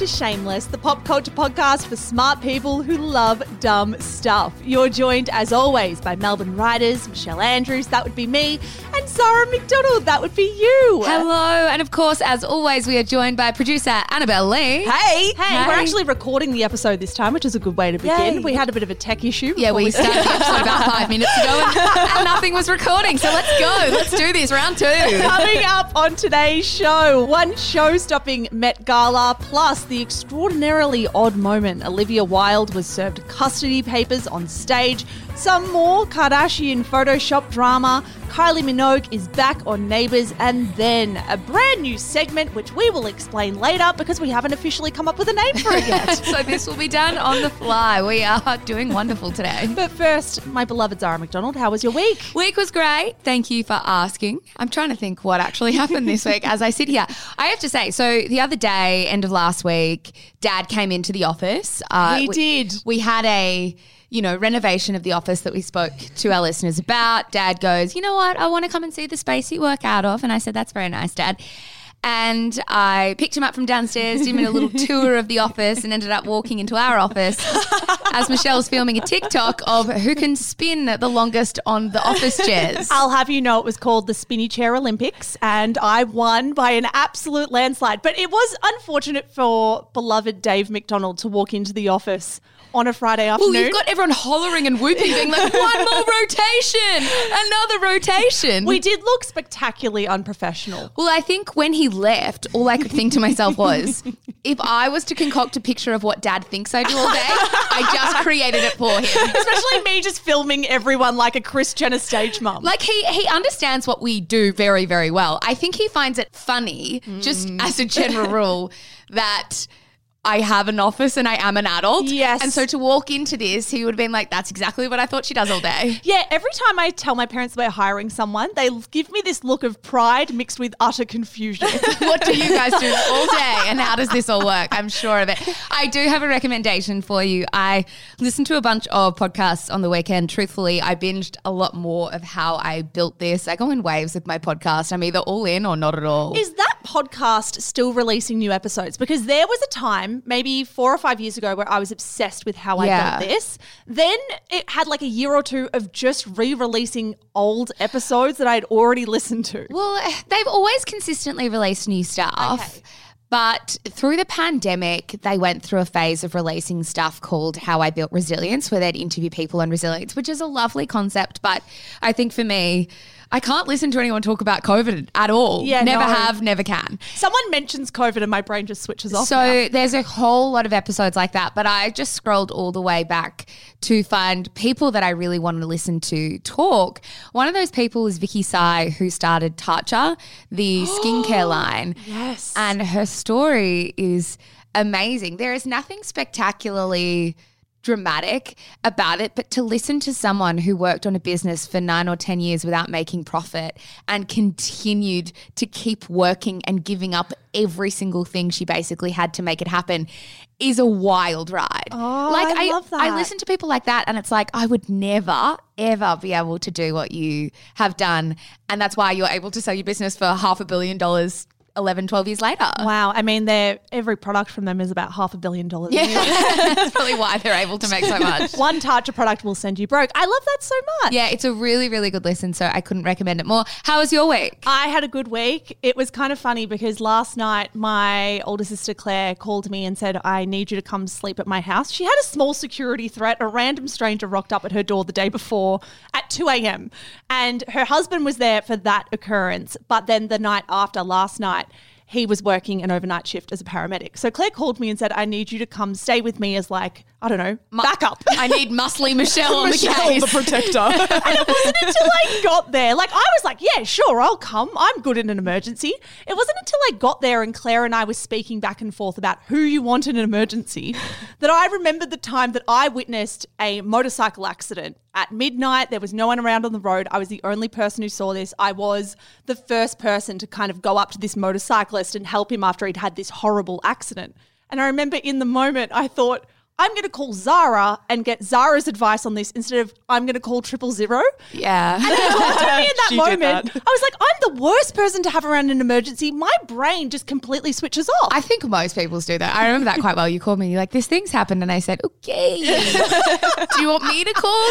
Shameless, the pop culture podcast for smart people who love dumb stuff. You're joined, as always, by Melbourne writers, Michelle Andrews, that would be me, and Zara McDonald, that would be you. Hello, and of course, as always, we are joined by producer Annabelle Lee. Hey, we're actually recording the episode this time, which is a good way to begin. Yay. We had a bit of a tech issue. Yeah, we started the episode about 5 minutes ago and nothing was recording, so let's go. Let's do this, round 2. Coming up on today's show, one show-stopping Met Gala, plus the extraordinarily odd moment Olivia Wilde was served custody papers on stage, some more Kardashian Photoshop drama, Kylie Minogue is back on Neighbours, and then a brand new segment which we will explain later because we haven't officially come up with a name for it yet. So this will be done on the fly. We are doing wonderful today. But first, my beloved Zara McDonald, how was your week? Week was great. Thank you for asking. I'm trying to think what actually happened this week as I sit here. I have to say, so the other day, end of last week, Dad came into the office. He did. We had a renovation of the office that we spoke to our listeners about. Dad goes, you know what? I want to come and see the space you work out of. And I said, that's very nice, Dad. And I picked him up from downstairs, did him a little tour of the office and ended up walking into our office as Michelle's filming a TikTok of who can spin the longest on the office chairs. I'll have you know it was called the Spinny Chair Olympics and I won by an absolute landslide. But it was unfortunate for beloved Dave McDonald to walk into the office on a Friday afternoon. Well, you've got everyone hollering and whooping, being like, one more rotation, another rotation. We did look spectacularly unprofessional. Well, I think when he left, all I could think to myself was, if I was to concoct a picture of what Dad thinks I do all day, I just created it for him. Especially me just filming everyone like a Kris Jenner stage mum. Like he understands what we do very, very well. I think he finds it funny, just as a general rule, that I have an office and I am an adult. Yes. And so to walk into this, he would have been like, that's exactly what I thought she does all day. Yeah, every time I tell my parents we're hiring someone, they give me this look of pride mixed with utter confusion. What do you guys do all day and how does this all work? I'm sure of it. I do have a recommendation for you. I listened to a bunch of podcasts on the weekend. Truthfully, I binged a lot more of how I built this. I go in waves with my podcast. I'm either all in or not at all. Is that podcast still releasing new episodes? Because there was a time, maybe 4 or 5 years ago, where I was obsessed with how I built this. Then it had like a year or two of just re-releasing old episodes that I'd already listened to. Well, they've always consistently released new stuff. Okay. But through the pandemic, they went through a phase of releasing stuff called How I Built Resilience, where they'd interview people on resilience, which is a lovely concept. But I think for me, I can't listen to anyone talk about COVID at all. Yeah, never no. have, never can. Someone mentions COVID and my brain just switches off. So now. there's a whole lot of episodes like that, but I just scrolled all the way back to find people that I really wanted to listen to talk. One of those people is Vicky Tsai, who started Tatcha, the skincare line. Yes. And her story is amazing. There is nothing spectacularly dramatic about it, but to listen to someone who worked on a business for 9 or 10 years without making profit and continued to keep working and giving up every single thing she basically had to make it happen is a wild ride. Oh, I love that. I listen to people like that and it's like, I would never, ever be able to do what you have done. And that's why you're able to sell your business for $500 million 11, 12 years later. Wow. I mean, every product from them is about $500 million. Yeah, that's probably why they're able to make so much. One Tatcha product will send you broke. I love that so much. Yeah, it's a really, really good listen, so I couldn't recommend it more. How was your week? I had a good week. It was kind of funny because last night my older sister Claire called me and said, I need you to come sleep at my house. She had a small security threat. A random stranger rocked up at her door the day before at 2 a.m. and her husband was there for that occurrence. But then the night after, last night, he was working an overnight shift as a paramedic. So Claire called me and said, I need you to come stay with me as like, I don't know, backup. I need muscly Michelle on the Michelle, case. the protector. And it wasn't until I got there. Like, I was like, yeah, sure, I'll come. I'm good in an emergency. It wasn't until I got there and Claire and I were speaking back and forth about who you want in an emergency that I remembered the time that I witnessed a motorcycle accident at midnight. There was no one around on the road. I was the only person who saw this. I was the first person to kind of go up to this motorcyclist and help him after he'd had this horrible accident. And I remember in the moment, I thought, I'm going to call Zara and get Zara's advice on this instead of I'm going to call 000. Yeah. And it dawned on me in that She did moment. that. I was like, I'm the worst person to have around in an emergency. My brain just completely switches off. I think most people do that. I remember that quite well. You called me and you're like, this thing's happened. And I said, okay. Do you want me to call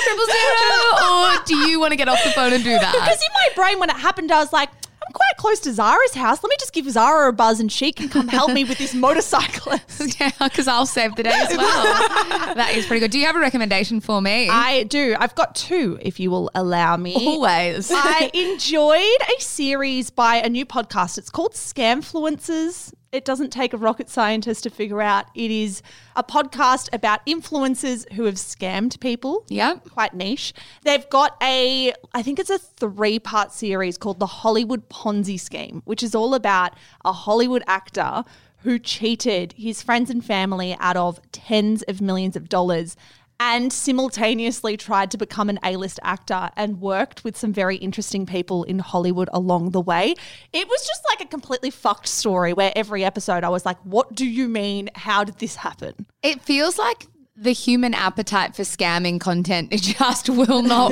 000 or do you want to get off the phone and do that? Because in my brain, when it happened, I was like, I'm quite close to Zara's house. Let me just give Zara a buzz and she can come help me with this motorcyclist. Yeah, because I'll save the day as well. That is pretty good. Do you have a recommendation for me? I do. I've got two, if you will allow me. Always. I enjoyed a series by a new podcast. It's called Scamfluencers. It doesn't take a rocket scientist to figure out. It is a podcast about influencers who have scammed people. Yep. Quite niche. They've got I think it's a 3-part series called The Hollywood Ponzi Scheme, which is all about a Hollywood actor who cheated his friends and family out of tens of millions of dollars and simultaneously tried to become an A-list actor and worked with some very interesting people in Hollywood along the way. It was just like a completely fucked story where every episode I was like, what do you mean? How did this happen? It feels like the human appetite for scamming content, it just will not,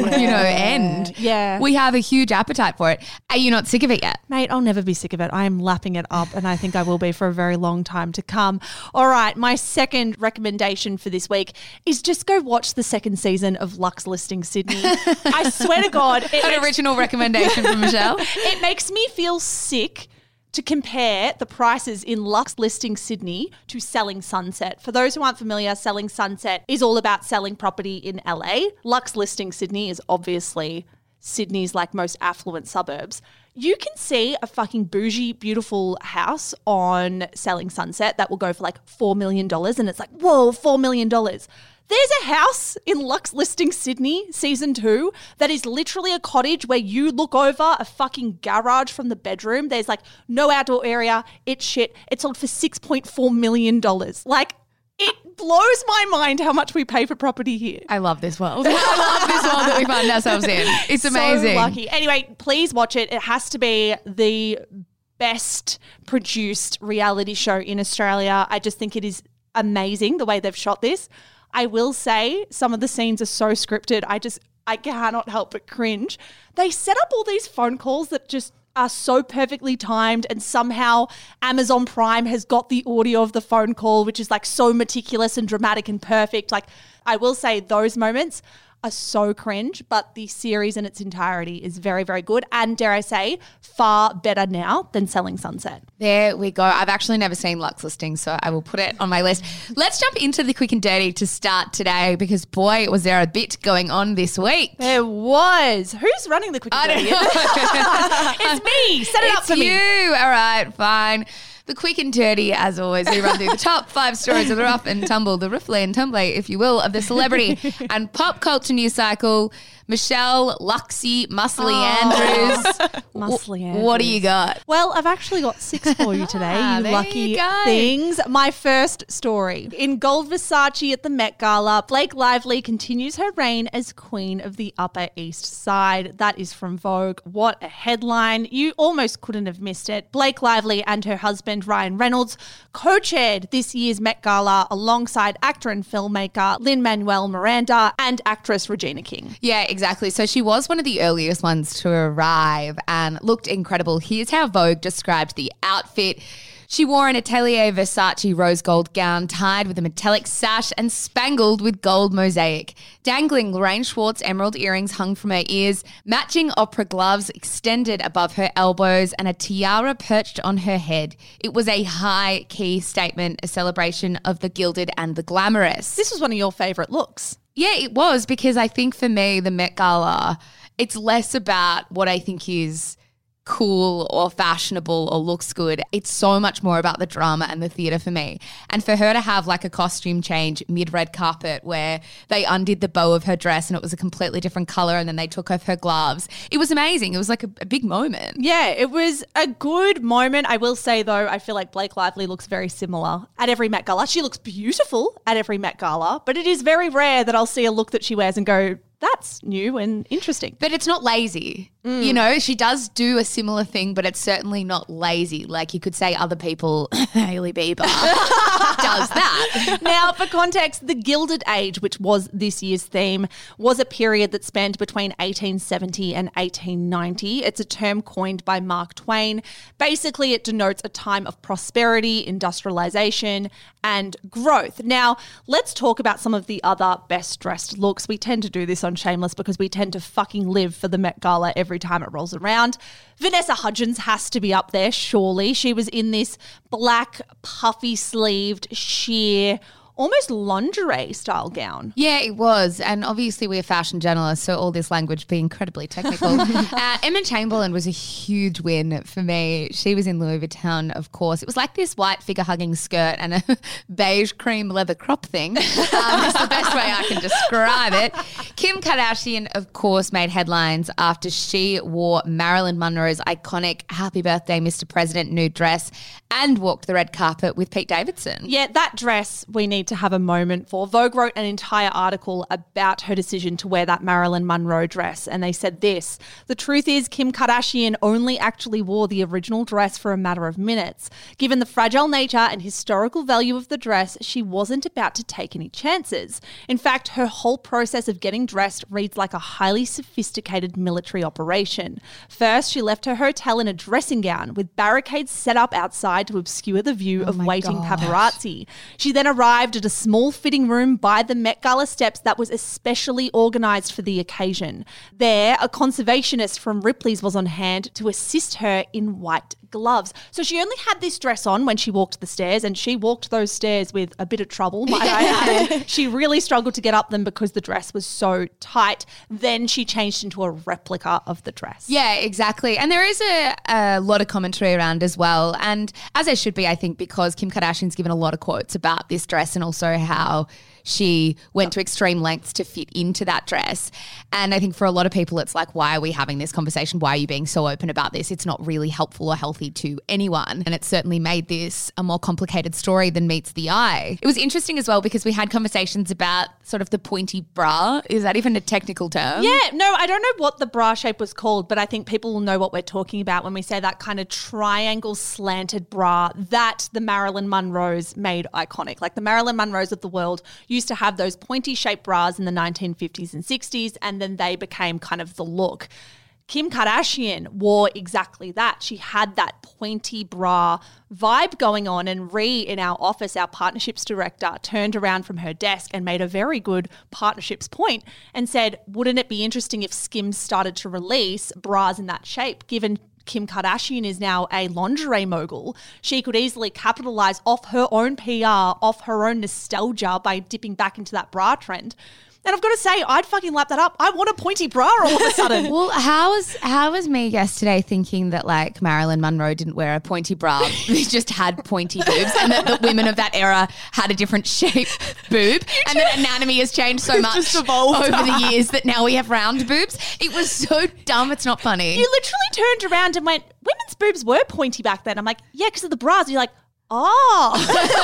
end. Yeah. We have a huge appetite for it. Are you not sick of it yet? Mate, I'll never be sick of it. I am lapping it up and I think I will be for a very long time to come. All right, my second recommendation for this week is just go watch the second season of Lux Listing Sydney. I swear to God. An original recommendation from Michelle. It makes me feel sick to compare the prices in Lux Listing Sydney to Selling Sunset. For those who aren't familiar, Selling Sunset is all about selling property in LA. Lux Listing Sydney is obviously Sydney's like most affluent suburbs. You can see a fucking bougie, beautiful house on Selling Sunset that will go for like $4 million. And it's like, whoa, $4 million. There's a house in Lux Listing Sydney, season 2, that is literally a cottage where you look over a fucking garage from the bedroom. There's like no outdoor area. It's shit. It's sold for $6.4 million. Like, it blows my mind how much we pay for property here. I love this world. I love this world that we find ourselves in. It's amazing. So lucky. Anyway, please watch it. It has to be the best produced reality show in Australia. I just think it is amazing the way they've shot this. I will say some of the scenes are so scripted. I cannot help but cringe. They set up all these phone calls that just are so perfectly timed, and somehow Amazon Prime has got the audio of the phone call, which is like so meticulous and dramatic and perfect. Like, I will say those moments are so cringe, but the series in its entirety is very, very good and, dare I say, far better now than Selling Sunset. There we go. I've actually never seen Lux Listing, so I will put it on my list. Let's jump into the quick and dirty to start today because, boy, was there a bit going on this week. There was. Who's running the quick and dirty? It's me. Set it up for me. You. All right, fine. The quick and dirty, as always, we run through the top 5 stories of the rough and tumble, the riffle and tumble, if you will, of the celebrity and pop culture news cycle. Michelle, Luxie, Muscly Andrews. Muscly Andrews. What do you got? Well, I've actually got 6 for you today, you There lucky you go. things. My first story. In gold Versace at the Met Gala, Blake Lively continues her reign as Queen of the Upper East Side. That is from Vogue. What a headline. You almost couldn't have missed it. Blake Lively and her husband, Ryan Reynolds, co-chaired this year's Met Gala alongside actor and filmmaker Lin-Manuel Miranda and actress Regina King. Yeah, exactly. So she was one of the earliest ones to arrive and looked incredible. Here's how Vogue described the outfit. She wore an Atelier Versace rose gold gown tied with a metallic sash and spangled with gold mosaic. Dangling Lorraine Schwartz emerald earrings hung from her ears, matching opera gloves extended above her elbows, and a tiara perched on her head. It was a high-key statement, a celebration of the gilded and the glamorous. This was one of your favourite looks. Yeah, it was, because I think for me, the Met Gala, it's less about what I think is cool or fashionable or looks good. It's so much more about the drama and the theatre for me. And for her to have like a costume change mid-red carpet where they undid the bow of her dress and it was a completely different colour and then they took off her gloves, it was amazing. It was like a big moment. Yeah, it was a good moment. I will say, though, I feel like Blake Lively looks very similar at every Met Gala. She looks beautiful at every Met Gala, but it is very rare that I'll see a look that she wears and go, that's new and interesting. But it's not lazy. You know, she does do a similar thing, but it's certainly not lazy. Like you could say other people, Hailey Bieber does that. Now, for context, the Gilded Age, which was this year's theme, was a period that spanned between 1870 and 1890. It's a term coined by Mark Twain. Basically, it denotes a time of prosperity, industrialization, and growth. Now, let's talk about some of the other best dressed looks. We tend to do this on Shameless because we tend to fucking live for the Met Gala every time it rolls around. Vanessa Hudgens has to be up there, surely. She was in this black, puffy sleeved, sheer, almost lingerie style gown. Yeah, it was. And obviously we're fashion journalists, so all this language be incredibly technical. Emma Chamberlain was a huge win for me. She was in Louis Vuitton, of course. It was like this white figure-hugging skirt and a beige cream leather crop thing. It's the best way I can describe it. Kim Kardashian, of course, made headlines after she wore Marilyn Monroe's iconic Happy Birthday, Mr. President nude dress and walked the red carpet with Pete Davidson. Yeah, that dress we need to have a moment for. Vogue wrote an entire article about her decision to wear that Marilyn Monroe dress, and they said this: the truth is Kim Kardashian only actually wore the original dress for a matter of minutes. Given the fragile nature and historical value of the dress, she wasn't about to take any chances. In fact, her whole process of getting dressed reads like a highly sophisticated military operation. First, she left her hotel in a dressing gown with barricades set up outside to obscure the view of waiting paparazzi. She then arrived at a small fitting room by the Met Gala steps that was especially organised for the occasion. There, a conservationist from Ripley's was on hand to assist her in white gloves. So she only had this dress on when she walked the stairs, and she walked those stairs with a bit of trouble, might I add. She really struggled to get up them because the dress was so tight. Then she changed into a replica of the dress. Yeah, exactly. And there is a lot of commentary around as well. And as there should be, I think, because Kim Kardashian's given a lot of quotes about this dress and also how she went to extreme lengths to fit into that dress. And I think for a lot of people, it's like, why are we having this conversation? Why are you being so open about this? It's not really helpful or healthy to anyone. And it certainly made this a more complicated story than meets the eye. It was interesting as well because we had conversations about sort of the pointy bra. Is that even a technical term? Yeah, no, I don't know what the bra shape was called, but I think people will know what we're talking about when we say that kind of triangle slanted bra that the Marilyn Monroes made iconic. Like the Marilyn Monroes of the world used to have those pointy shaped bras in the 1950s and 60s, and then they became kind of the look. Kim Kardashian wore exactly that. She had that pointy bra vibe going on, and Ree in our office, our partnerships director, turned around from her desk and made a very good partnerships point and said, wouldn't it be interesting if Skims started to release bras in that shape, given Kim Kardashian is now a lingerie mogul. She could easily capitalize off her own PR, off her own nostalgia by dipping back into that bra trend. And I've got to say, I'd fucking lap that up. I want a pointy bra all of a sudden. Well, how was me yesterday thinking that like Marilyn Monroe didn't wear a pointy bra, just had pointy boobs, and that the women of that era had a different shape boob, and that anatomy has changed so much over the years that now we have round boobs. It was so dumb, it's not funny. You literally turned around and went, women's boobs were pointy back then. I'm like, yeah, because of the bras. And you're like, oh.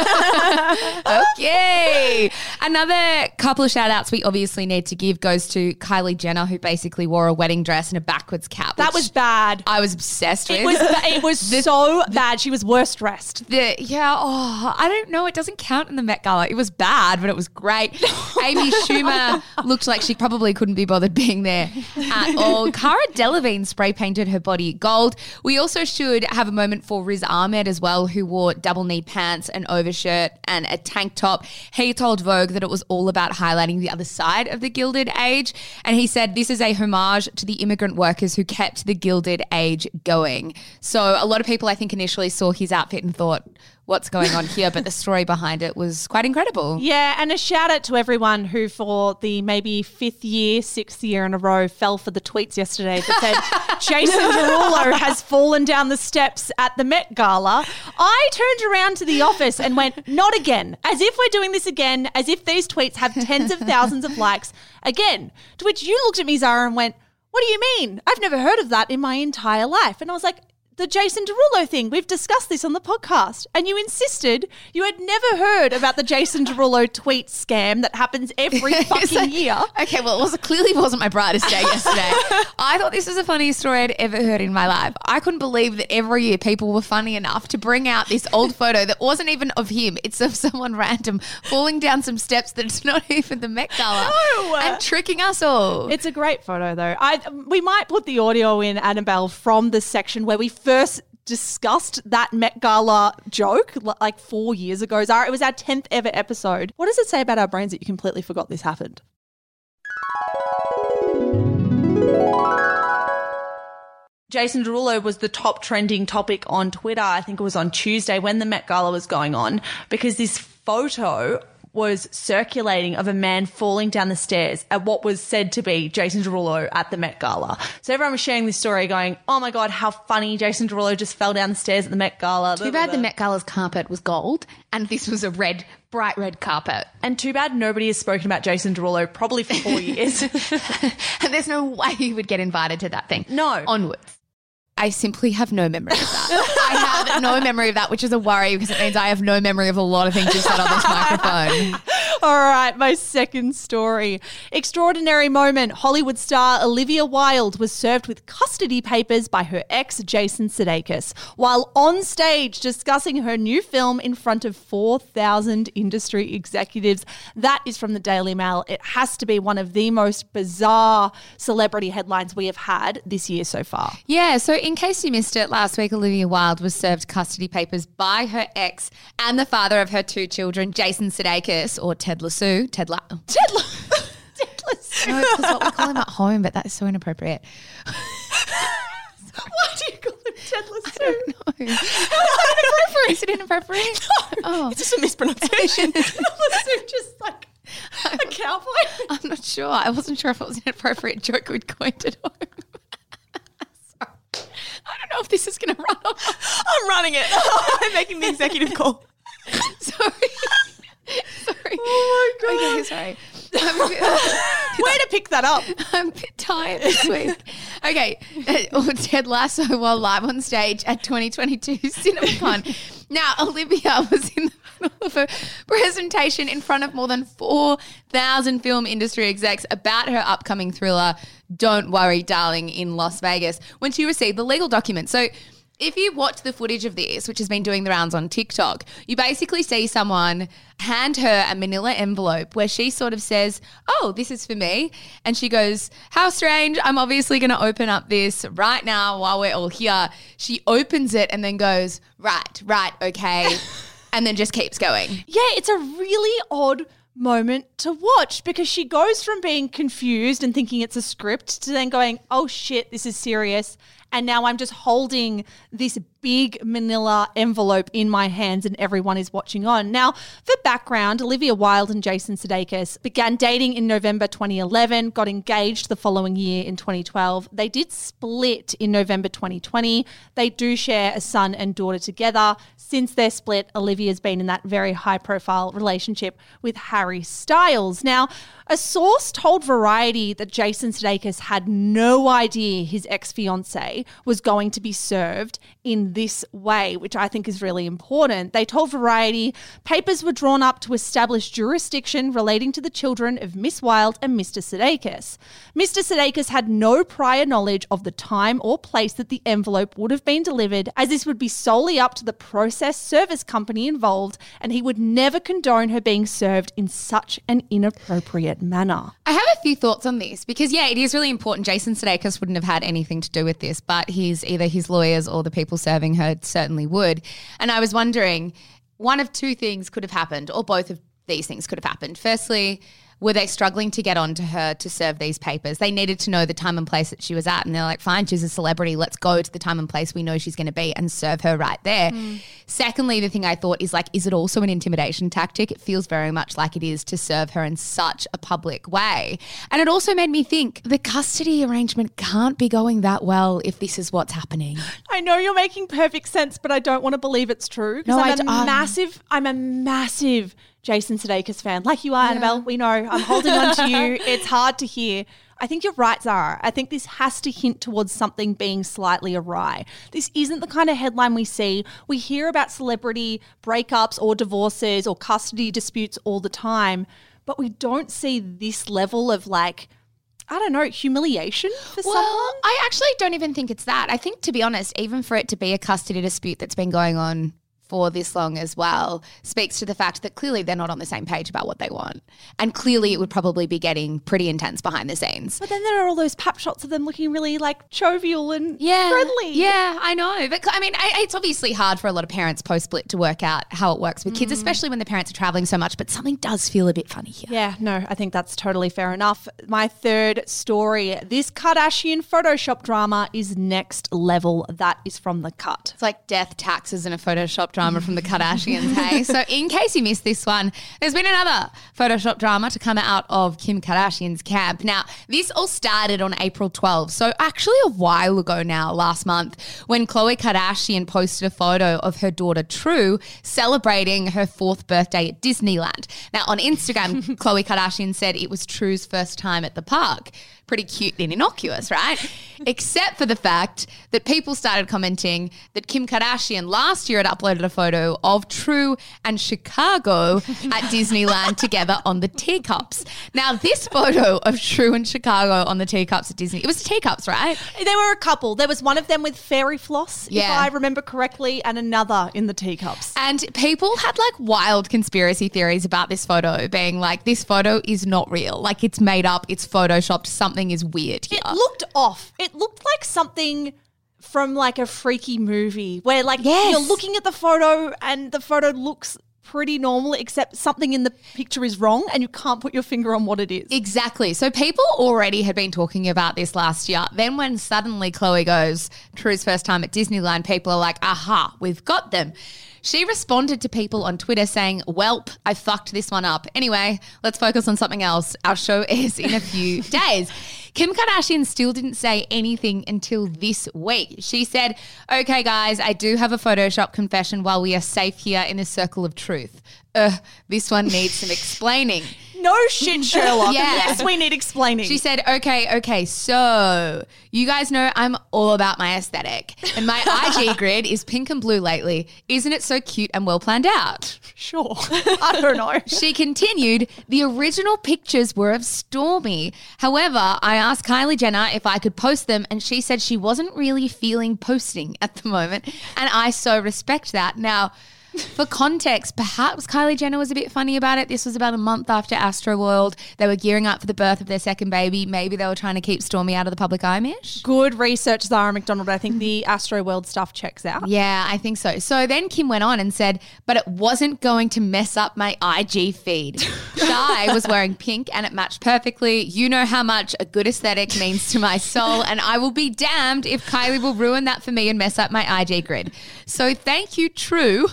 Okay. Another couple of shout outs we obviously need to give goes to Kylie Jenner, who basically wore a wedding dress and a backwards cap. That was bad. I was obsessed with. It was so bad. She was worst dressed. I don't know. It doesn't count in the Met Gala. It was bad, but it was great. Amy Schumer looked like she probably couldn't be bothered being there at all. Cara Delevingne spray painted her body gold. We also should have a moment for Riz Ahmed as well, who wore double knee pants, an overshirt and a tank top. He told Vogue that it was all about highlighting the other side of the Gilded Age. And he said this is a homage to the immigrant workers who kept the Gilded Age going. So a lot of people I think initially saw his outfit and thought, what's going on here? But the story behind it was quite incredible. Yeah, and a shout out to everyone who for the maybe 6th year in a row fell for the tweets yesterday that said Jason Derulo has fallen down the steps at the Met Gala. I turned around to the office and went, not again, as if we're doing this again, as if these tweets have tens of thousands of likes again. To which you looked at me, Zara, and went, what do you mean? I've never heard of that in my entire life. And I was like, the Jason Derulo thing. We've discussed this on the podcast, and you insisted you had never heard about the Jason Derulo tweet scam that happens every fucking year. Okay, well, it clearly wasn't my brightest day yesterday. I thought this was the funniest story I'd ever heard in my life. I couldn't believe that every year people were funny enough to bring out this old photo that wasn't even of him. It's of someone random falling down some steps that's not even the Met Gala and tricking us all. It's a great photo, though. We might put the audio in, Annabelle, from the section where we first discussed that Met Gala joke like 4 years ago. Zara, it was our 10th ever episode. What does it say about our brains that you completely forgot this happened? Jason Derulo was the top trending topic on Twitter. I think it was on Tuesday when the Met Gala was going on, because this photo was circulating of a man falling down the stairs at what was said to be Jason Derulo at the Met Gala. So everyone was sharing this story going, oh my God, how funny, Jason Derulo just fell down the stairs at the Met Gala. Too bad the Met Gala's carpet was gold and this was a bright red carpet. And too bad nobody has spoken about Jason Derulo probably for 4 years. And there's no way you would get invited to that thing. No. Onwards. I simply have no memory of that. I have no memory of that, which is a worry because it means I have no memory of a lot of things you said on this microphone. All right, my second story. Extraordinary moment. Hollywood star Olivia Wilde was served with custody papers by her ex, Jason Sudeikis, while on stage discussing her new film in front of 4,000 industry executives. That is from the Daily Mail. It has to be one of the most bizarre celebrity headlines we have had this year so far. Yeah, so in case you missed it, last week Olivia Wilde was served custody papers by her ex and the father of her two children, Jason Sudeikis, or Ted Lasso. Ted Lasso. No, No, it's what we call him at home, but that's so inappropriate. Why do you call him Ted Lasso? I don't know. Is it inappropriate? No, Oh. it's just a mispronunciation. Ted Lasso, just like a cowboy. I'm not sure. I wasn't sure if it was an appropriate joke we'd coined at home. Sorry. I don't know if this is going to run off. I'm running it. I'm making the executive call. Sorry. Oh my God. Okay, sorry. Way to pick that up. I'm a bit tired this week. Okay. Ted Lasso while live on stage at 2022 CinemaCon. Now, Olivia was in the middle of a presentation in front of more than 4,000 film industry execs about her upcoming thriller, Don't Worry, Darling, in Las Vegas, when she received the legal documents. So if you watch the footage of this, which has been doing the rounds on TikTok, you basically see someone hand her a manila envelope where she sort of says, oh, this is for me. And she goes, how strange. I'm obviously going to open up this right now while we're all here. She opens it and then goes, right, okay. And then just keeps going. Yeah, it's a really odd moment to watch because she goes from being confused and thinking it's a script to then going, oh shit, this is serious. And now I'm just holding this big manila envelope in my hands and everyone is watching on. Now, for background, Olivia Wilde and Jason Sudeikis began dating in November 2011, got engaged the following year in 2012. They did split in November 2020. They do share a son and daughter together. Since their split, Olivia's been in that very high-profile relationship with Harry Styles. Now, a source told Variety that Jason Sudeikis had no idea his ex-fiancée was going to be served in this way, which I think is really important. They told Variety papers were drawn up to establish jurisdiction relating to the children of Miss Wilde and Mr. Sudeikis. Mr. Sudeikis had no prior knowledge of the time or place that the envelope would have been delivered, as this would be solely up to the process service company involved, and he would never condone her being served in such an inappropriate manner. I have a few thoughts on this because, yeah, it is really important. Jason Sudeikis wouldn't have had anything to do with this, but either his lawyers or the people serving her certainly would. And I was wondering, one of two things could have happened, or both of these things could have happened. Firstly, were they struggling to get onto her to serve these papers? They needed to know the time and place that she was at, and they're like, fine, she's a celebrity. Let's go to the time and place we know she's going to be and serve her right there. Secondly, the thing I thought is like, is it also an intimidation tactic? It feels very much like it is to serve her in such a public way. And it also made me think the custody arrangement can't be going that well if this is what's happening. I know you're making perfect sense, but I don't want to believe it's true. No, I'm a massive Jason Sudeikis fan. Like you are, Annabelle. We know. I'm holding on to you. It's hard to hear. I think you're right, Zara. I think this has to hint towards something being slightly awry. This isn't the kind of headline we see. We hear about celebrity breakups or divorces or custody disputes all the time, but we don't see this level of like, I don't know, humiliation for someone. I actually don't even think it's that. I think, to be honest, even for it to be a custody dispute that's been going on for this long as well speaks to the fact that clearly they're not on the same page about what they want. And clearly it would probably be getting pretty intense behind the scenes. But then there are all those pap shots of them looking really like jovial and friendly. Yeah, I know. But I mean, it's obviously hard for a lot of parents post-split to work out how it works with kids, especially when the parents are traveling so much. But something does feel a bit funny here. Yeah, no, I think that's totally fair enough. My third story, this Kardashian Photoshop drama is next level. That is from The Cut. It's like death, taxes, and a Photoshop drama from the Kardashians, hey? So in case you missed this one, there's been another Photoshop drama to come out of Kim Kardashian's camp. Now, this all started on April 12th, so actually a while ago now, last month, when Khloe Kardashian posted a photo of her daughter True celebrating her 4th birthday at Disneyland. Now, on Instagram, Khloe Kardashian said it was True's first time at the park. Pretty cute and innocuous, right? Except for the fact that people started commenting that Kim Kardashian last year had uploaded a photo of True and Chicago at Disneyland together on the teacups. Now, this photo of True and Chicago on the teacups at Disney, it was the teacups, right? There were a couple. There was one of them with fairy floss, if I remember correctly, and another in the teacups. And people had like wild conspiracy theories about this photo, being like, this photo is not real. Like, it's made up, it's photoshopped, something is weird here. It looked off. It looked like something from like a freaky movie where like you're looking at the photo and the photo looks pretty normal except something in the picture is wrong and you can't put your finger on what it is. Exactly. So people already had been talking about this last year. Then when suddenly Khloe goes, True's first time at Disneyland, people are like, aha, we've got them. She responded to people on Twitter saying, welp, I fucked this one up. Anyway, let's focus on something else. Our show is in a few days. Kim Kardashian still didn't say anything until this week. She said, okay, guys, I do have a Photoshop confession while we are safe here in a circle of truth. This one needs some explaining. No shit, Sherlock. Yeah. Yes, we need explaining. She said, okay, so you guys know I'm all about my aesthetic and my IG grid is pink and blue lately. Isn't it so cute and well planned out? Sure. I don't know. She continued, the original pictures were of Stormi. However, I asked Kylie Jenner if I could post them and she said she wasn't really feeling posting at the moment. And I so respect that. Now, for context, perhaps Kylie Jenner was a bit funny about it. This was about a month after Astroworld. They were gearing up for the birth of their second baby. Maybe they were trying to keep Stormi out of the public eye, Mish. Good research, Zara McDonald. I think the Astroworld stuff checks out. Yeah, I think so. So then Kim went on and said, but it wasn't going to mess up my IG feed. Shy was wearing pink and it matched perfectly. You know how much a good aesthetic means to my soul, and I will be damned if Kylie will ruin that for me and mess up my IG grid. So thank you, True.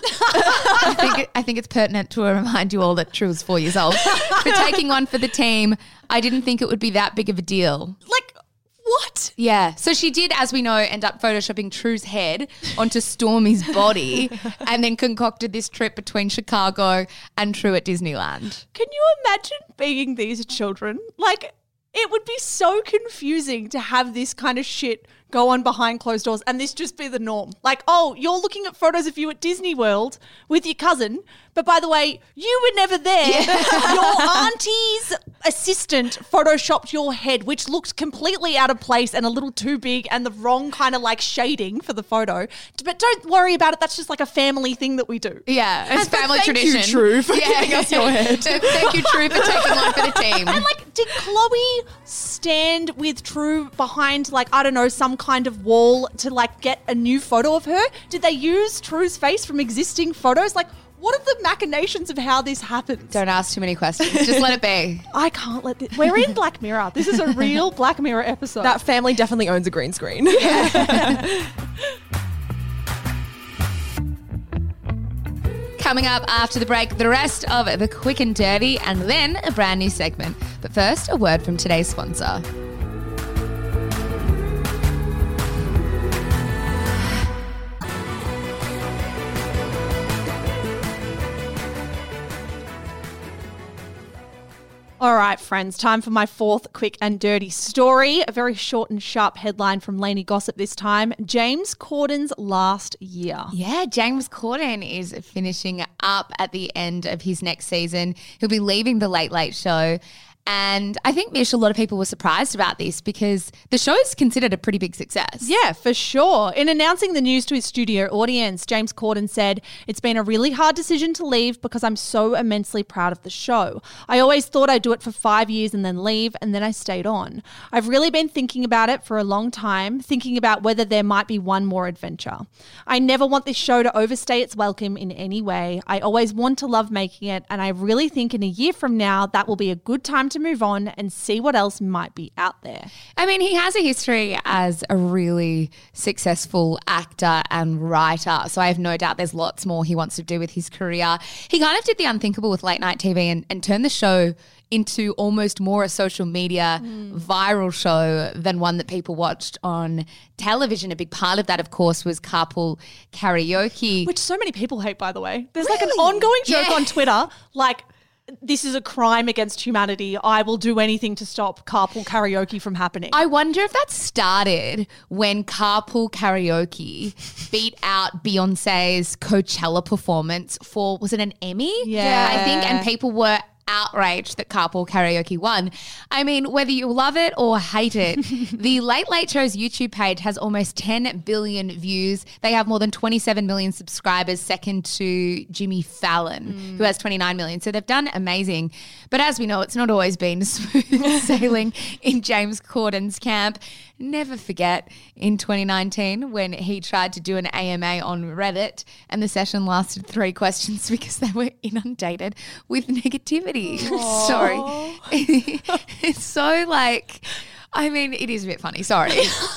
I think it's pertinent to remind you all that True is 4 years old for taking one for the team. I didn't think it would be that big of a deal. Like, what? Yeah. So she did, as we know, end up photoshopping True's head onto Stormi's body and then concocted this trip between Chicago and True at Disneyland. Can you imagine being these children? Like, it would be so confusing to have this kind of shit go on behind closed doors and this just be the norm. Like, oh, you're looking at photos of you at Disney World with your cousin, but by the way, you were never there. Yeah. Your auntie's assistant photoshopped your head, which looked completely out of place and a little too big and the wrong kind of like shading for the photo. But don't worry about it. That's just like a family thing that we do. Yeah, it's family tradition. Thank you, True, for giving us your head. Thank you, True, for taking one for the team. And like, did Khloe stand with True behind like, I don't know, some kind of wall to like get a new photo of her? Did they use True's face from existing photos? Like, what are the machinations of how this happens? Don't ask too many questions. Just let it be. I can't let this. We're in Black Mirror. This is a real Black Mirror episode. That family definitely owns a green screen. Yeah. Coming up after the break, the rest of the Quick and Dirty and then a brand new segment. But first, a word from today's sponsor. All right, friends, time for my fourth quick and dirty story. A very short and sharp headline from Lainey Gossip this time. James Corden's last year. Yeah, James Corden is finishing up at the end of his next season. He'll be leaving The Late Late Show. And I think, Mish, a lot of people were surprised about this because the show is considered a pretty big success. Yeah, for sure. In announcing the news to his studio audience, James Corden said, "It's been a really hard decision to leave because I'm so immensely proud of the show. I always thought I'd do it for 5 years and then leave, and then I stayed on. I've really been thinking about it for a long time, thinking about whether there might be one more adventure. I never want this show to overstay its welcome in any way. I always want to love making it, and I really think in a year from now, that will be a good time to move on and see what else might be out there." I mean, he has a history as a really successful actor and writer, so I have no doubt there's lots more he wants to do with his career. He kind of did the unthinkable with late night TV and turned the show into almost more a social media viral show than one that people watched on television. A big part of that, of course, was Carpool Karaoke. Which so many people hate, by the way. There's like an ongoing joke on Twitter, like, this is a crime against humanity. I will do anything to stop carpool karaoke from happening. I wonder if that started when Carpool Karaoke beat out Beyonce's Coachella performance for, was it an Emmy? Yeah. I think, and people were outraged that Carpool Karaoke won. I mean, whether you love it or hate it, the Late Late Show's YouTube page has almost 10 billion views. They have more than 27 million subscribers, second to Jimmy Fallon, who has 29 million. So they've done amazing. But as we know, it's not always been smooth sailing in James Corden's camp. Never forget in 2019 when he tried to do an AMA on Reddit and the session lasted 3 questions because they were inundated with negativity. Sorry. It's so like, I mean, it is a bit funny. Sorry.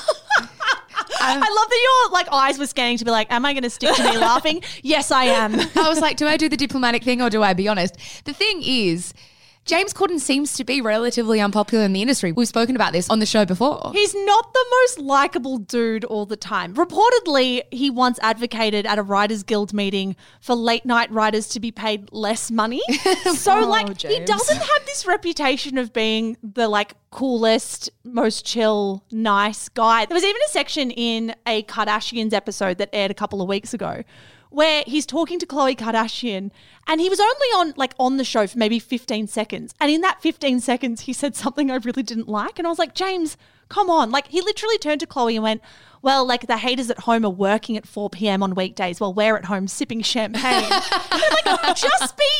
I love that your like eyes were scanning to be like, am I going to stick to me laughing? Yes, I am. I was like, do I do the diplomatic thing or do I be honest? The thing is, James Corden seems to be relatively unpopular in the industry. We've spoken about this on the show before. He's not the most likable dude all the time. Reportedly, he once advocated at a Writers Guild meeting for late night writers to be paid less money. So he James. doesn't have this reputation of being the like coolest, most chill, nice guy. There was even a section in a Kardashians episode that aired a couple of weeks ago where he's talking to Khloe Kardashian and he was only on the show for maybe 15 seconds. And in that 15 seconds, he said something I really didn't like. And I was like, James, come on. Like, he literally turned to Khloe and went, well, like the haters at home are working at 4 p.m. on weekdays while we're at home sipping champagne. Like, just be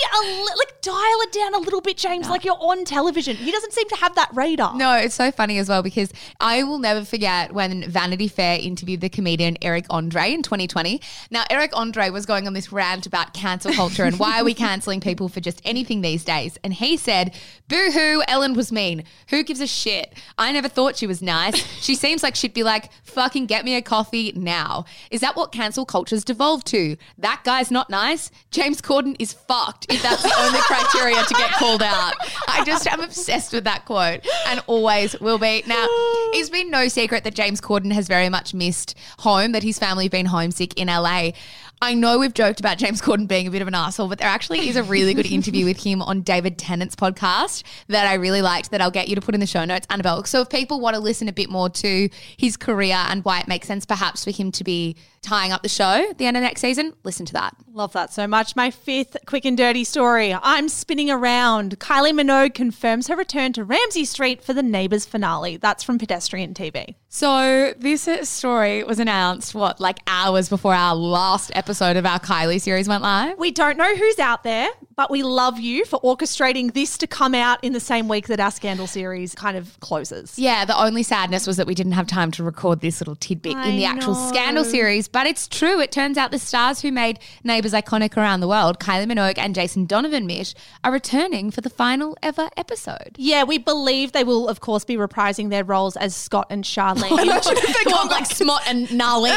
dial it down a little bit, James. Like, you're on television. He doesn't seem to have that radar. No, it's so funny as well because I will never forget when Vanity Fair interviewed the comedian Eric Andre in 2020. Now, Eric Andre was going on this rant about cancel culture and why are we cancelling people for just anything these days? And he said, boo-hoo, Ellen was mean. Who gives a shit? I never thought she was nice. She seems like she'd be like, fucking get me a coffee now. Is that what cancel culture's devolved to? That guy's not nice. James Corden is fucked if that's the only criteria to get called out. I'm obsessed with that quote and always will be. Now, it's been no secret that James Corden has very much missed home, that his family have been homesick in LA. I know we've joked about James Corden being a bit of an asshole, but there actually is a really good interview with him on David Tennant's podcast that I really liked that I'll get you to put in the show notes, Annabelle. So if people want to listen a bit more to his career and why it makes sense perhaps for him to be tying up the show at the end of next season, listen to that. Love that so much. My fifth quick and dirty story. I'm spinning around. Kylie Minogue confirms her return to Ramsay Street for the Neighbours finale. That's from Pedestrian TV. So this story was announced, hours before our last episode of our Kylie series went live? We don't know who's out there, but we love you for orchestrating this to come out in the same week that our Scandal series kind of closes. Yeah, the only sadness was that we didn't have time to record this little tidbit in the actual Scandal series, but it's true. It turns out the stars who made Neighbours iconic around the world, Kylie Minogue and Jason Donovan, Mish, are returning for the final ever episode. Yeah, we believe they will, of course, be reprising their roles as Scott and Charlene. Imagine if they come like Smot and Narlene.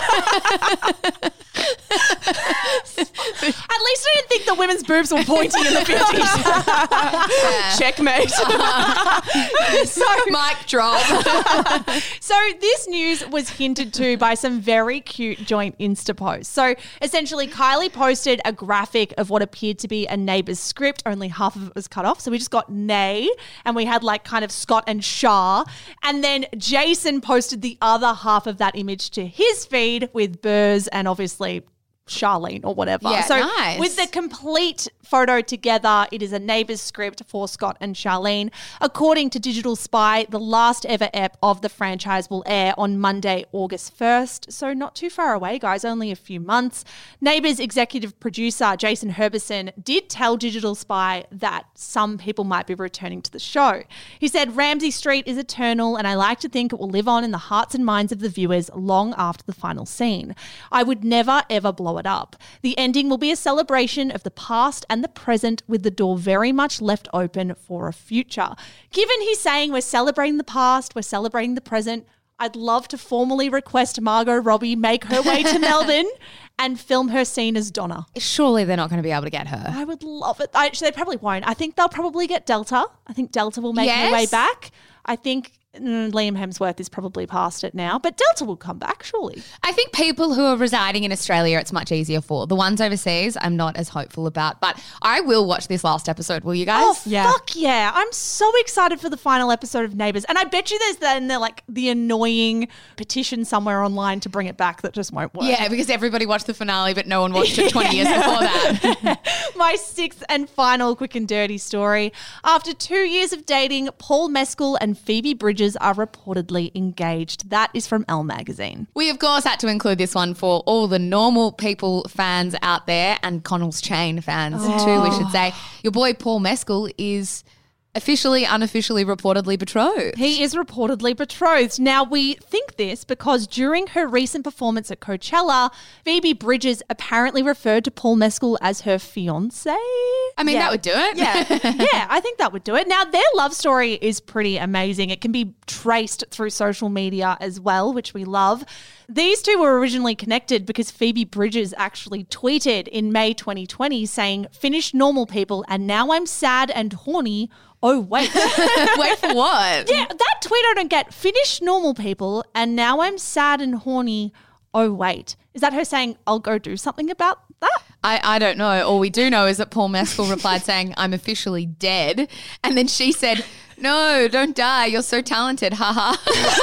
At least I didn't think the women's boobs were pointy in the 50s. Checkmate. Mic drop. So this news was hinted to by some very cute joint Insta posts. So essentially Kylie posted a graphic of what appeared to be a Neighbours script. Only half of it was cut off. So we just got Nay and we had like kind of Scott and Shah. And then Jason posted the other half of that image to his feed with Burrs and obviously Charlene or whatever. Yeah, so nice. with the complete photo together, it is a Neighbours script for Scott and Charlene. According to Digital Spy, the last ever ep of the franchise will air on Monday, August 1st. So not too far away, guys, only a few months. Neighbours executive producer Jason Herbison did tell Digital Spy that some people might be returning to the show. He said, Ramsay Street is eternal and I like to think it will live on in the hearts and minds of the viewers long after the final scene. I would never ever blow it up. The ending will be a celebration of the past and the present with the door very much left open for a future. Given he's saying we're celebrating the past, we're celebrating the present, I'd love to formally request Margot Robbie make her way to Melbourne and film her scene as Donna. Surely they're not going to be able to get her. I would love it. Actually, they probably won't. I think they'll probably get Delta. I think Delta will make her way back. I think Liam Hemsworth is probably past it now, but Delta will come back, surely. I think people who are residing in Australia, it's much easier for. The ones overseas, I'm not as hopeful about, but I will watch this last episode. Will you guys? Oh, fuck yeah. I'm so excited for the final episode of Neighbours. And I bet you there's then like the annoying petition somewhere online to bring it back that just won't work. Yeah, because everybody watched the finale, but no one watched it 20 years before that. My sixth and final quick and dirty story. After 2 years of dating, Paul Mescal and Phoebe Bridgers are reportedly engaged. That is from Elle magazine. We, of course, had to include this one for all the normal people fans out there and Connell's Chain fans too, we should say. Your boy Paul Mescal is officially, unofficially, reportedly betrothed. He is reportedly betrothed. Now, we think this because during her recent performance at Coachella, Phoebe Bridgers apparently referred to Paul Mescal as her fiancé. I mean, that would do it. Yeah, I think that would do it. Now, their love story is pretty amazing. It can be traced through social media as well, which we love. These two were originally connected because Phoebe Bridgers actually tweeted in May 2020 saying, "Finished Normal People and now I'm sad and horny. Oh, wait." Wait for what? Yeah, that tweet I don't get. Finished Normal People and now I'm sad and horny. Oh, wait. Is that her saying, I'll go do something about that? I don't know. All we do know is that Paul Mescal replied saying, I'm officially dead. And then she said, no, don't die. You're so talented. Haha.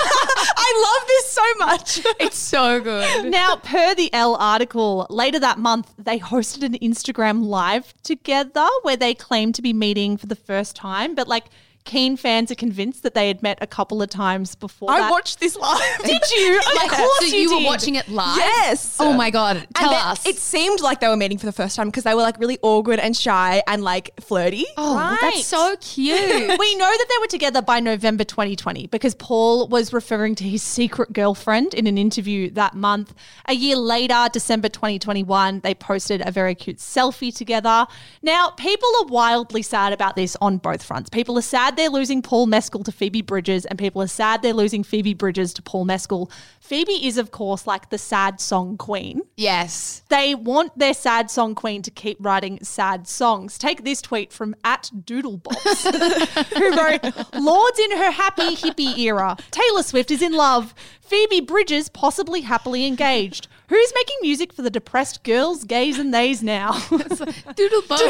I love this so much. It's so good. Now, per the Elle article, later that month, they hosted an Instagram live together where they claimed to be meeting for the first time. But like, keen fans are convinced that they had met a couple of times before I that. watched this live. Did you? Of course So you were watching it live? Yes. Oh my God. Tell And then us. it seemed like they were meeting for the first time because they were like really awkward and shy and like flirty. Oh, Right. that's so cute. We know that they were together by November 2020 because Paul was referring to his secret girlfriend in an interview that month. A year later, December 2021, they posted a very cute selfie together. Now, people are wildly sad about this on both fronts. People are sad they're losing Paul Mescal to Phoebe Bridgers and people are sad they're losing Phoebe Bridgers to Paul Mescal. Phoebe is, of course, like the sad song queen. Yes. They want their sad song queen to keep writing sad songs. Take this tweet from @Doodlebox, who wrote, Lord's in her happy hippie era. Taylor Swift is in love. Phoebe Bridgers possibly happily engaged. Who's making music for the depressed girls, gays and theys now? Doodle bop.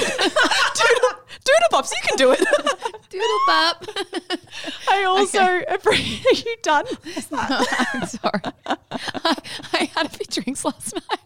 Doodle Pops, you can do it. Doodle bop. I also appreciate. Are you done? I'm sorry. I had a few drinks last night.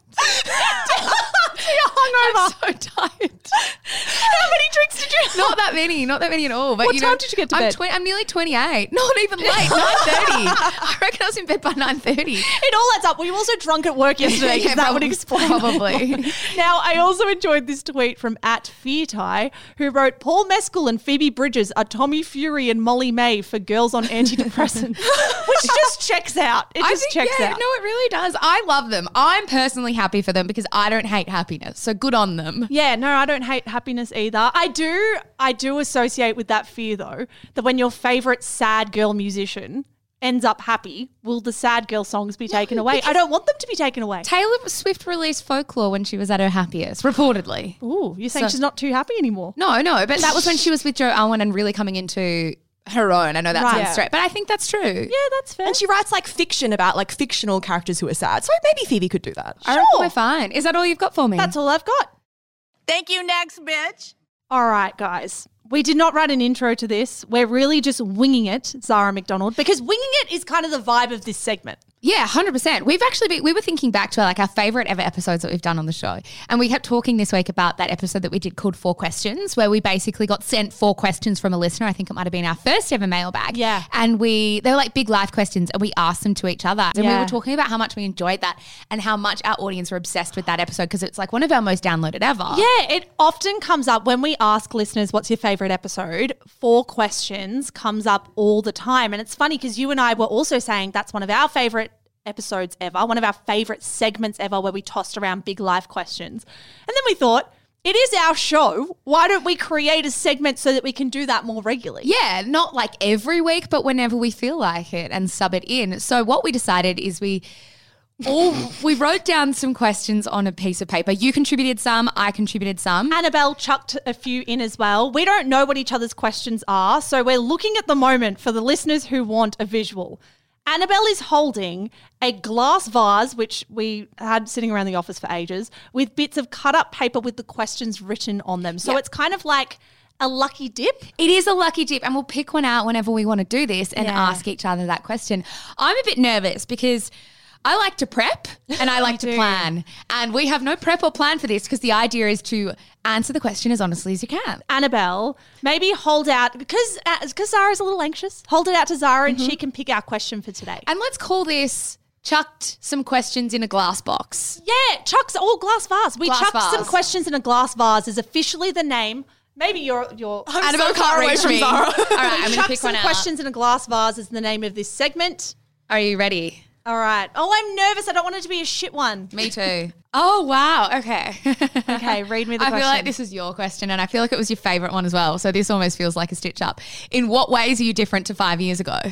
You're hungover. I'm so tired. How many drinks did you have? Not that many at all. But What time did you get to bed? I'm nearly 28. Not even late. 9:30. I reckon I was in bed by 9:30. It all adds up. We were also drunk at work yesterday because that would explain. Probably. Now, I also enjoyed this tweet from @Feartie, who wrote, Paul Mescal and Phoebe Bridgers are Tommy Fury and Molly May for girls on antidepressants, which just checks out. It just checks out. No, it really does. I love them. I'm personally happy for them because I don't hate happiness. So good on them. Yeah, no, I don't hate happiness either. I do associate with that fear, though, that when your favourite sad girl musician ends up happy, will the sad girl songs be taken away? I don't want them to be taken away. Taylor Swift released Folklore when she was at her happiest, reportedly. Ooh, you're saying she's not too happy anymore? No, but that was when she was with Joe Alwyn and really coming into her own. I know that Right. sounds straight, but I think that's true. Yeah, that's fair. And she writes like fiction about like fictional characters who are sad. So maybe Phoebe could do that. I reckon we're fine. Is that all you've got for me? That's all I've got. Thank you, next bitch. All right, guys. We did not write an intro to this. We're really just winging it, Zara McDonald, because winging it is kind of the vibe of this segment. Yeah, 100%. We've actually we were thinking back to like our favorite ever episodes that we've done on the show. And we kept talking this week about that episode that we did called 4 Questions, where we basically got sent 4 questions from a listener. I think it might have been our first ever mailbag. Yeah. And they were like big life questions and we asked them to each other. And we Yeah. were talking about how much we enjoyed that and how much our audience were obsessed with that episode because it's like one of our most downloaded ever. Yeah, it often comes up when we ask listeners, what's your favorite episode? 4 questions comes up all the time. And it's funny because you and I were also saying that's one of our favorite episodes ever, one of our favorite segments ever where we tossed around big life questions. And then we thought, it is our show. Why don't we create a segment so that we can do that more regularly? Yeah, not like every week, but whenever we feel like it and sub it in. So what we decided is we wrote down some questions on a piece of paper. You contributed some, I contributed some. Annabelle chucked a few in as well. We don't know what each other's questions are, so we're looking at the moment for the listeners who want a visual. Annabelle is holding a glass vase, which we had sitting around the office for ages, with bits of cut up paper with the questions written on them. So it's kind of like a lucky dip. It is a lucky dip and we'll pick one out whenever we want to do this and Yeah. ask each other that question. I'm a bit nervous because I like to prep and I like to plan. And we have no prep or plan for this because the idea is to answer the question as honestly as you can. Annabelle, maybe hold out, because Zara's a little anxious, hold it out to Zara and she can pick our question for today. And let's call this chucked some questions in a glass box. Yeah, chucks all glass vase. We Glass chucked some vase. questions in a glass vase is officially the name. Maybe you're Annabelle so can't far away reach from me. Zara. All right, I'm going to chuck pick some one out. questions in a glass vase is the name of this segment. Are you ready? All right. Oh, I'm nervous. I don't want it to be a shit one. Me too. Oh, wow. Okay. Okay, read me the I feel question. like this is your question and I feel like it was your favourite one as well. So this almost feels like a stitch up. In what ways are you different to 5 years ago?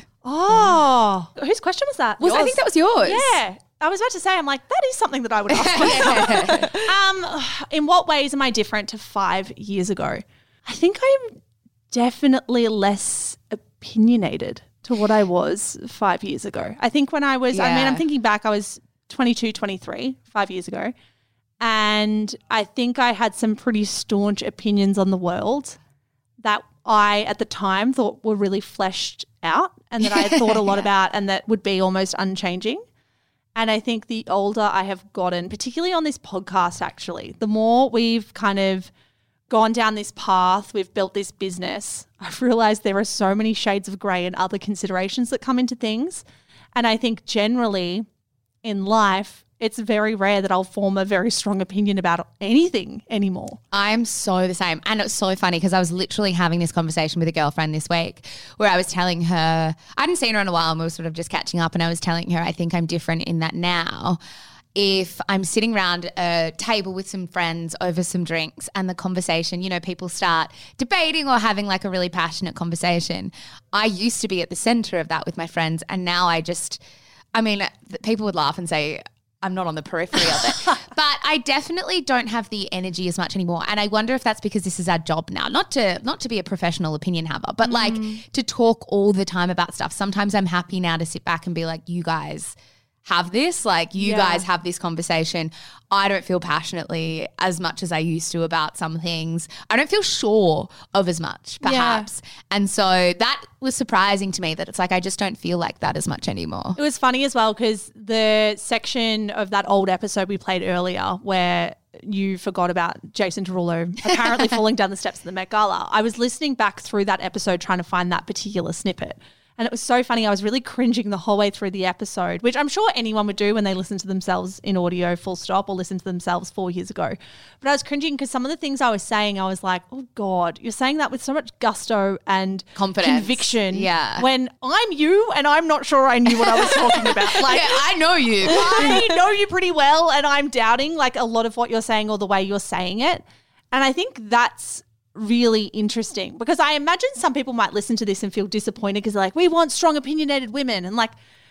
Oh, whose question was that? I think that was yours. Yeah. I was about to say, I'm like, that is something that I would ask myself. In what ways am I different to 5 years ago? I think I'm definitely less opinionated to what I was 5 years ago. I think when I was, I'm thinking back, I was 22, 23, 5 years ago. And I think I had some pretty staunch opinions on the world that I, at the time, thought were really fleshed out and that I had thought a lot about and that would be almost unchanging. And I think the older I have gotten, particularly on this podcast actually, the more we've kind of gone down this path, we've built this business, I've realized there are so many shades of grey and other considerations that come into things. And I think generally in life, it's very rare that I'll form a very strong opinion about anything anymore. I'm so the same. And it's so funny because I was literally having this conversation with a girlfriend this week where I was telling her, I hadn't seen her in a while and we were sort of just catching up and I was telling her I think I'm different in that now. If I'm sitting around a table with some friends over some drinks and the conversation, you know, people start debating or having like a really passionate conversation. I used to be at the center of that with my friends and now people would laugh and say, I'm not on the periphery of it. But I definitely don't have the energy as much anymore. And I wonder if that's because this is our job now. Not to be a professional opinion haver, but like to talk all the time about stuff. Sometimes I'm happy now to sit back and be like, you guys have this, like you guys have this conversation. I don't feel passionately as much as I used to about some things. I don't feel sure of as much, perhaps. And so that was surprising to me that it's like I just don't feel like that as much anymore. It was funny as well because the section of that old episode we played earlier where you forgot about Jason Derulo apparently falling down the steps of the Met Gala. I was listening back through that episode trying to find that particular snippet. And it was so funny. I was really cringing the whole way through the episode, which I'm sure anyone would do when they listen to themselves in audio full stop or listen to themselves 4 years ago. But I was cringing because some of the things I was saying, I was like, oh God, you're saying that with so much gusto and Confidence. conviction. Yeah. When I'm you and I'm not sure I knew what I was talking about. Like, Yeah, I know you. I know you pretty well and I'm doubting like a lot of what you're saying or the way you're saying it. And I think that's really interesting because I imagine some people might listen to this and feel disappointed because they're like, we want strong opinionated women. And like,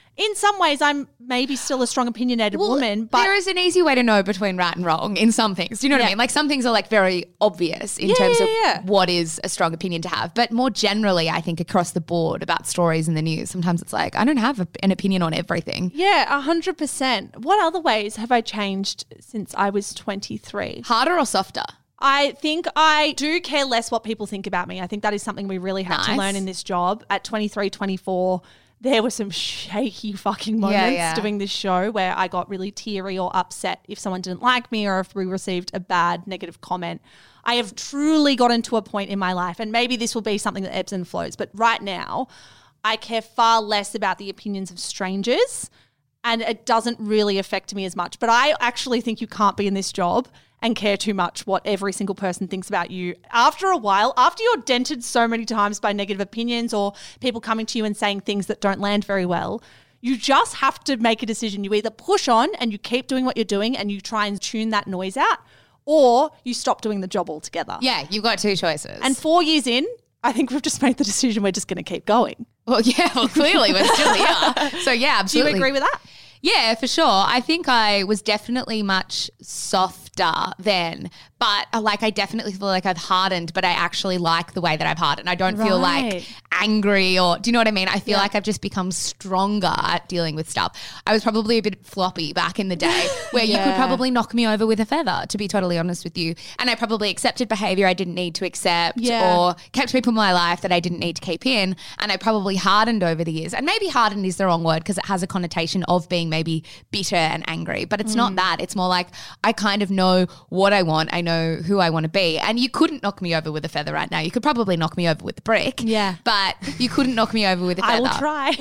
in some ways I'm maybe still a strong opinionated woman, but there is an easy way to know between right and wrong in some things. Do you know what I mean? Like some things are like very obvious in terms of what is a strong opinion to have. But more generally, I think across the board about stories in the news, sometimes it's like I don't have an opinion on everything. Yeah, 100%. What other ways have I changed since I was 23? Harder or softer? I think I do care less what people think about me. I think that is something we really have to learn in this job. At 23, 24, there were some shaky fucking moments doing this show where I got really teary or upset if someone didn't like me or if we received a bad negative comment. I have truly gotten to a point in my life, and maybe this will be something that ebbs and flows, but right now I care far less about the opinions of strangers and it doesn't really affect me as much. But I actually think you can't be in this job and care too much what every single person thinks about you. After a while, after you're dented so many times by negative opinions or people coming to you and saying things that don't land very well, you just have to make a decision. You either push on and you keep doing what you're doing and you try and tune that noise out, or you stop doing the job altogether. Yeah, you've got two choices. And 4 years in, I think we've just made the decision we're just going to keep going. Well, clearly we're still here. So yeah, absolutely. Do you agree with that? Yeah, for sure. I think I was definitely much softer then, but I definitely feel like I've hardened, but I actually like the way that I've hardened. I don't feel like angry or, do you know what I mean? I feel like I've just become stronger at dealing with stuff. I was probably a bit floppy back in the day where you could probably knock me over with a feather, to be totally honest with you. And I probably accepted behavior I didn't need to accept or kept people in my life that I didn't need to keep in. And I probably hardened over the years. And maybe hardened is the wrong word because it has a connotation of being maybe bitter and angry, but it's not that. It's more like I kind of know what I want. I know who I want to be. And you couldn't knock me over with a feather right now. You could probably knock me over with a brick. Yeah. But you couldn't knock me over with a feather. I will try.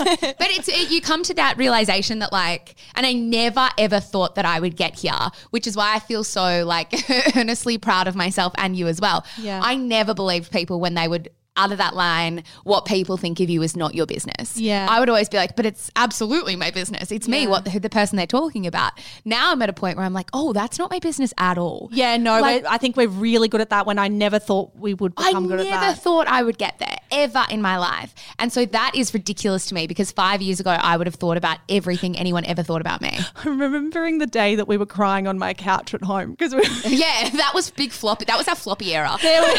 But you come to that realization that and I never ever thought that I would get here, which is why I feel so earnestly proud of myself and you as well. Yeah. I never believed people when they would utter that line, what people think of you is not your business. Yeah. I would always be like, but it's absolutely my business. It's me, the person they're talking about. Now I'm at a point where I'm like, oh, that's not my business at all. Yeah, no, I think we're really good at that when I never thought we would become good at that. I never thought I would get there ever in my life. And so that is ridiculous to me because 5 years ago, I would have thought about everything anyone ever thought about me. I'm remembering the day that we were crying on my couch at home because yeah, that was big floppy. That was our floppy era.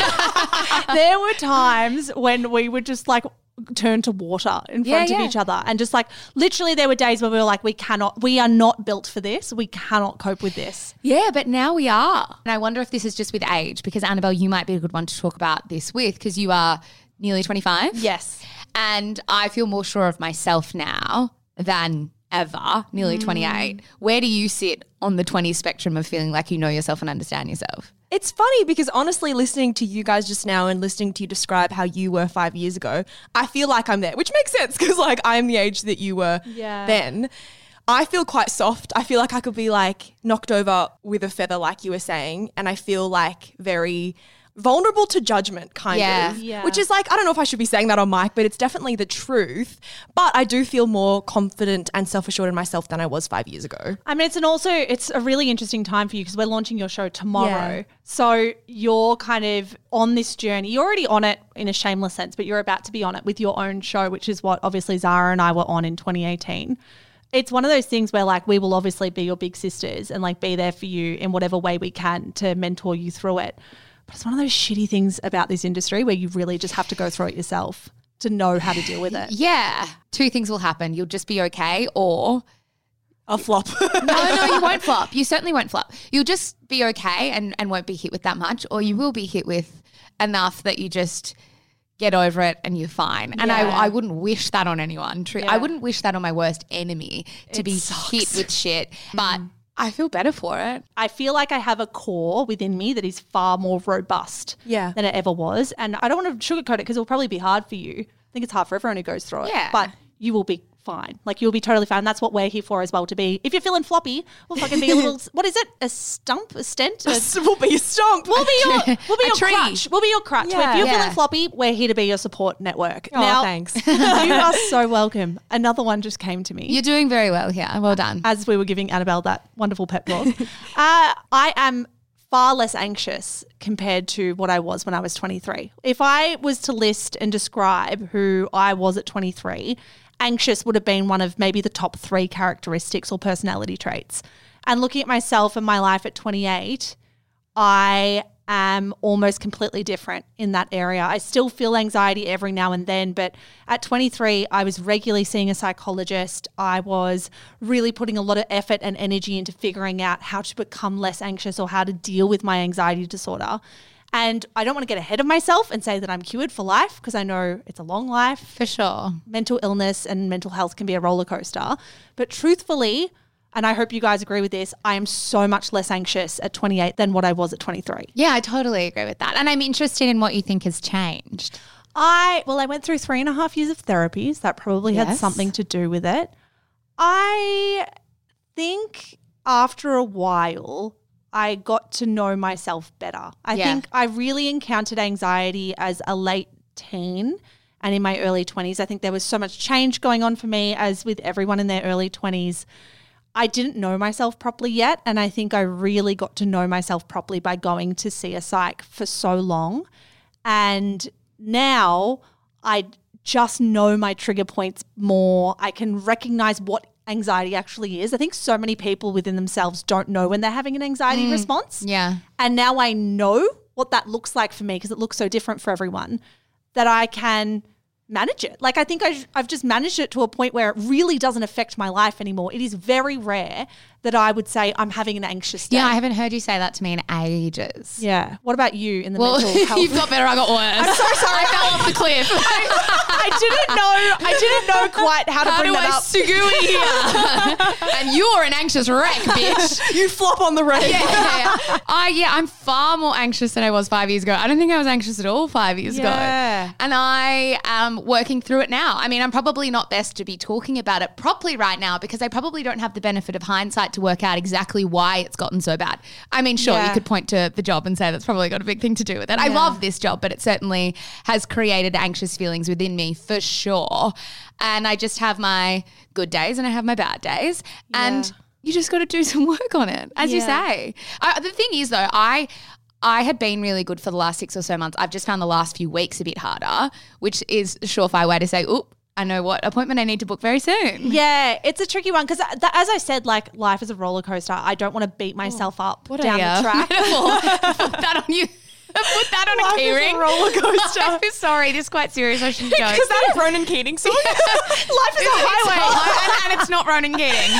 There were times when we would just turn to water in front of each other and just literally there were days where we were like, we are not built for this. We cannot cope with this. Yeah, but now we are. And I wonder if this is just with age because Annabelle, you might be a good one to talk about this with because you are nearly 25. Yes. And I feel more sure of myself now than ever, nearly 28. Where do you sit on the 20 spectrum of feeling like you know yourself and understand yourself? It's funny because honestly, listening to you guys just now and listening to you describe how you were 5 years ago, I feel like I'm there, which makes sense because I'm the age that you were then. I feel quite soft. I feel like I could be knocked over with a feather like you were saying, and I feel very vulnerable to judgment kind of, which is I don't know if I should be saying that on mic, but it's definitely the truth. But I do feel more confident and self-assured in myself than I was 5 years ago. I mean, it's a really interesting time for you because we're launching your show tomorrow. Yeah. So you're kind of on this journey. You're already on it in a shameless sense, but you're about to be on it with your own show, which is what obviously Zara and I were on in 2018. It's one of those things where we will obviously be your big sisters and be there for you in whatever way we can to mentor you through it. But it's one of those shitty things about this industry where you really just have to go through it yourself to know how to deal with it. Yeah. Two things will happen. You'll just be okay or I'll flop. No, you won't flop. You certainly won't flop. You'll just be okay and won't be hit with that much, or you will be hit with enough that you just get over it and you're fine. And I wouldn't wish that on anyone. I wouldn't wish that on my worst enemy to be hit with shit. But I feel better for it. I feel like I have a core within me that is far more robust than it ever was. And I don't want to sugarcoat it because it'll probably be hard for you. I think it's hard for everyone who goes through it. Yeah. But you will be fine. You'll be totally fine. That's what we're here for as well, to be. If you're feeling floppy, we'll fucking be a little, what is it? A stump? A stent? We'll be a stump. We'll be your crutch. We'll be your crutch. Yeah. If you're feeling floppy, we're here to be your support network. Oh, now, thanks. You are so welcome. Another one just came to me. You're doing very well here. Well done. As we were giving Annabelle that wonderful pep talk. I am far less anxious compared to what I was when I was 23. If I was to list and describe who I was at 23, anxious would have been one of maybe the top 3 characteristics or personality traits. And looking at myself and my life at 28, I am almost completely different in that area. I still feel anxiety every now and then, but at 23, I was regularly seeing a psychologist. I was really putting a lot of effort and energy into figuring out how to become less anxious or how to deal with my anxiety disorder. And I don't want to get ahead of myself and say that I'm cured for life, because I know it's a long life. For sure. Mental illness and mental health can be a roller coaster. But truthfully, and I hope you guys agree with this, I am so much less anxious at 28 than what I was at 23. Yeah, I totally agree with that. And I'm interested in what you think has changed. I went through 3.5 years of therapies. That probably had something to do with it. I think after a while, I got to know myself better. I think I really encountered anxiety as a late teen and in my early 20s. I think there was so much change going on for me, as with everyone in their early 20s. I didn't know myself properly yet, and I think I really got to know myself properly by going to see a psych for so long. And now I just know my trigger points more. I can recognize what anxiety actually is. I think so many people within themselves don't know when they're having an anxiety response. Yeah. And now I know what that looks like for me, because it looks so different for everyone, that I can manage it. Like, I think I've just managed it to a point where it really doesn't affect my life anymore. It is very rare that I would say I'm having an anxious day. Yeah, I haven't heard you say that to me in ages. Yeah. What about you in the mental health? You've got better, I got worse. I'm so sorry. I fell off the cliff. I didn't know quite how to bring that up. Sugui here? And you're an anxious wreck, bitch. You flop on the rake. Yeah. I'm far more anxious than I was 5 years ago. I don't think I was anxious at all 5 years ago. And I am working through it now. I mean, I'm probably not best to be talking about it properly right now, because I probably don't have the benefit of hindsight to work out exactly why it's gotten so bad. I mean, sure, you could point to the job and say that's probably got a big thing to do with it. I love this job, but it certainly has created anxious feelings within me for sure. And I just have my good days and I have my bad days. And you just got to do some work on it, as you say. The thing is, though, I had been really good for the last 6 or so months. I've just found the last few weeks a bit harder, which is a surefire way to say, oop, I know what appointment I need to book very soon. Yeah, it's a tricky one, because as I said, like, life is a roller coaster. I don't want to beat myself up down the track. Put that on you. Put that on a keyring. Roller coaster. I'm sorry, this is quite serious. I shouldn't joke. Is that a Ronan Keating song? Life is a highway. and it's not Ronan Keating.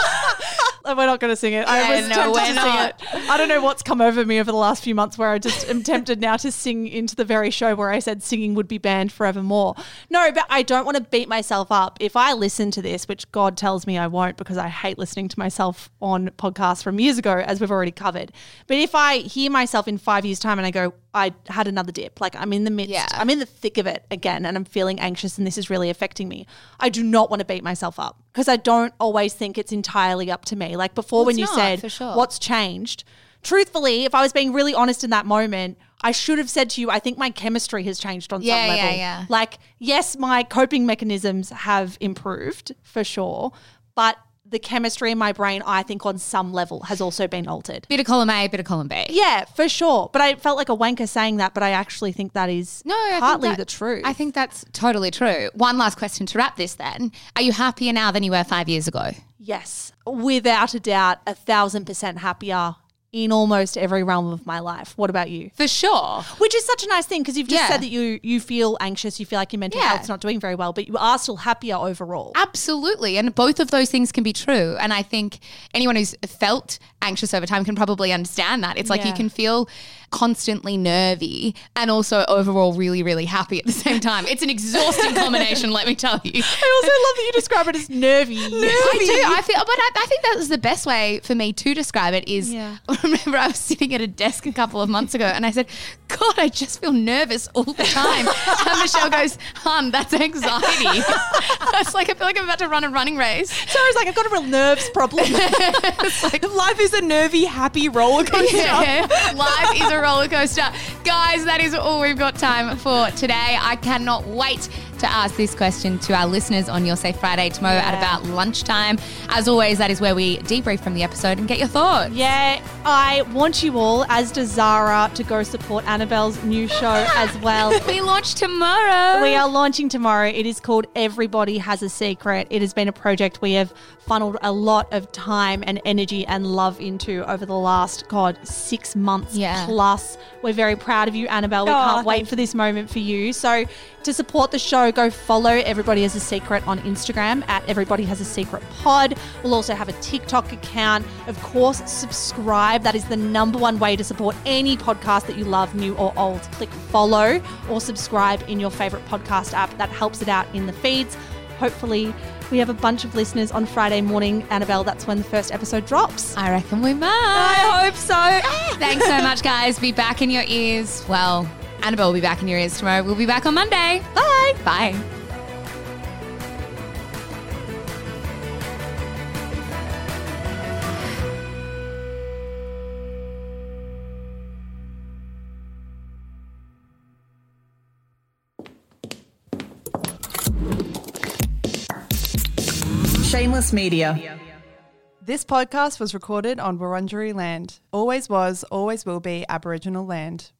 We're not going to sing it. I was tempted to sing it. I don't know what's come over me over the last few months, where I just am tempted now to sing into the very show where I said singing would be banned forevermore. No, but I don't want to beat myself up. If I listen to this, which God tells me I won't, because I hate listening to myself on podcasts from years ago, as we've already covered. But if I hear myself in 5 years' time and I go, I had another dip, like I'm in the midst, I'm in the thick of it again, and I'm feeling anxious and this is really affecting me, I do not want to beat myself up, because I don't always think it's entirely up to me. Like before, when you said what's changed, truthfully, if I was being really honest in that moment, I should have said to you, I think my chemistry has changed on some level. Yeah. Like, yes, my coping mechanisms have improved for sure, but the chemistry in my brain, I think on some level has also been altered. Bit of column A, bit of column B. Yeah, for sure. But I felt like a wanker saying that, but I actually think that is partly the truth. I think that's totally true. One last question to wrap this then. Are you happier now than you were 5 years ago? Yes, without a doubt, 1,000% happier in almost every realm of my life. What about you? For sure. Which is such a nice thing, because you've just said that you feel anxious, you feel like your mental health's not doing very well, but you are still happier overall. Absolutely. And both of those things can be true. And I think anyone who's felt anxious over time can probably understand that. It's like you can feel constantly nervy and also overall really, really happy at the same time. It's an exhausting combination, let me tell you. I also love that you describe it as nervy. I do. I think that was the best way for me to describe it is, I remember I was sitting at a desk a couple of months ago and I said, God, I just feel nervous all the time. And Michelle goes, Hun, that's anxiety. It's like, I feel like I'm about to run a running race. So I was like, I've got a real nerves problem. It's like, life is a nervy, happy roller coaster. Yeah, life is a roller coaster. Guys, that is all we've got time for today. I cannot wait to to ask this question to our listeners on Your Safe Friday tomorrow at about lunchtime. As always, that is where we debrief from the episode and get your thoughts. Yeah, I want you all, as does Zara, to go support Annabelle's new show as well. We launch tomorrow. We are launching tomorrow. It is called Everybody Has a Secret. It has been a project we have funneled a lot of time and energy and love into over the last, 6 months plus. We're very proud of you, Annabelle. We can't wait for this moment for you. So to support the show, go follow Everybody Has a Secret on Instagram at Everybody Has a Secret Pod. We'll also have a TikTok account. Of course, subscribe. That is the number one way to support any podcast that you love, new or old. Click follow or subscribe in your favorite podcast app. That helps it out in the feeds. Hopefully, we have a bunch of listeners on Friday morning. Annabelle, that's when the first episode drops. I reckon we might. I hope so. Thanks so much, guys. Be back in your ears. Well, Annabelle will be back in your ears tomorrow. We'll be back on Monday. Bye. Bye. Shameless Media. This podcast was recorded on Wurundjeri land. Always was, always will be Aboriginal land.